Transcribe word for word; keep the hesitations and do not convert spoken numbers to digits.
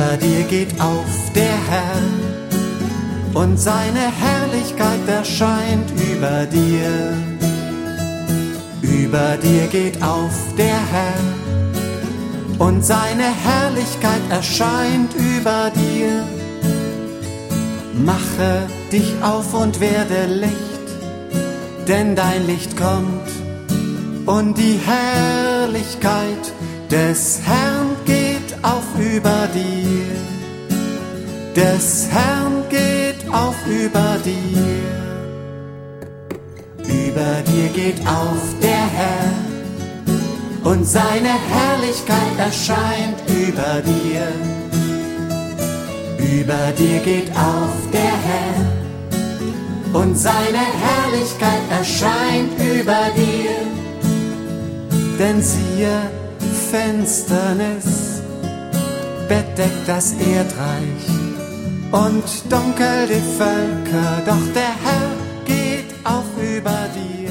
Über dir geht auf der Herr, und seine Herrlichkeit erscheint über dir. Über dir geht auf der Herr, und seine Herrlichkeit erscheint über dir. Mache dich auf und werde Licht, denn dein Licht kommt, und die Herrlichkeit des Herrn geht auf über dir. Des Herrn geht auf über dir. Über dir geht auf der Herr, und seine Herrlichkeit erscheint über dir. Über dir geht auf der Herr, und seine Herrlichkeit erscheint über dir. Denn siehe, Finsternis bedeckt das Erdreich und dunkel die Völker, doch der Herr geht auf über dir.